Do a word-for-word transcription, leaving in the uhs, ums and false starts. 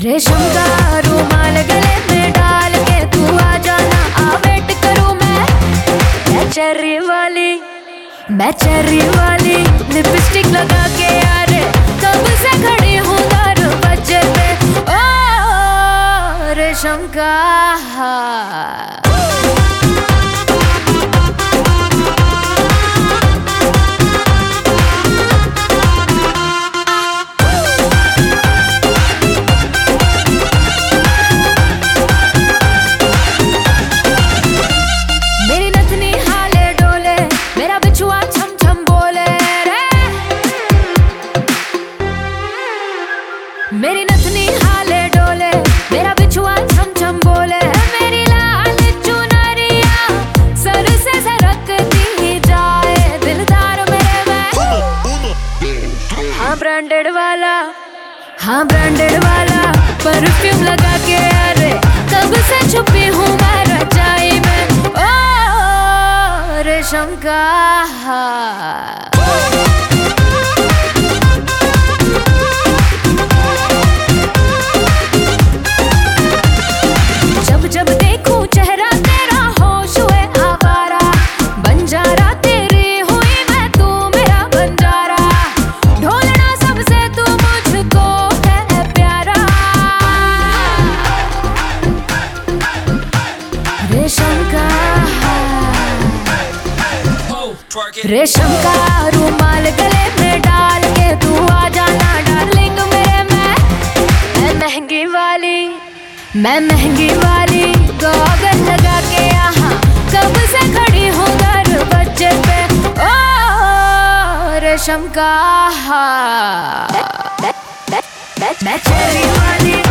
रेशम का रुमाल गले में डाल के तू आ जाना, आ वेट करूं मैं। मैं चेरी वाली, मैं चेरी वाली लिपस्टिक लगा के यार कब से खड़ी हूँ दरवाजे पे। ओ रेशम का मेरी नथनी हाले डोले, मेरा बिछुआ छम छम बोले। मेरी लाल चुनरिया सर से सरकती ही जाए, दिलदार मेरे में। हाँ ब्रांडेड वाला, हाँ ब्रांडेड वाला परफ्यूम लगा के अरे कब से छुपी हूँ मैं रजाई में। ओ रेशम का जब देखूं चेहरा तेरा होश हुए आवारा, बंजारा तेरी हुई मैं तू मेरा बंजारा। ढोलना सबसे तू मुझको है प्यारा। रेशम का रेशम का रुमाल गले में डाल के तू आ जाना डार्लिंग मेरे। मैं मैं महंगी वाली, मैं महंगी वाली गॉगल लगा के यहाँ कब से खड़ी हूँ दरवाजे पे। ओ रेशम का मैं चेरी वाली।